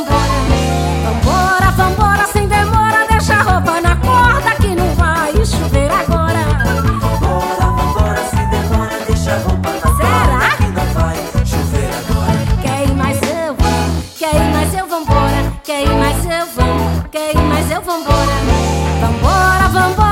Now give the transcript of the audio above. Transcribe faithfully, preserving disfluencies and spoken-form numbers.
história. Vambora, vambora, sem demora, deixa a roupa na corda que não vai chover agora. Vambora, vambora, sem demora, deixa a roupa na corda que não vai chover agora. Quer ir mais eu vou, quer ir mais eu vambora, quer ir mais eu vou, quer ir mais eu vambora. Vambora, vambora.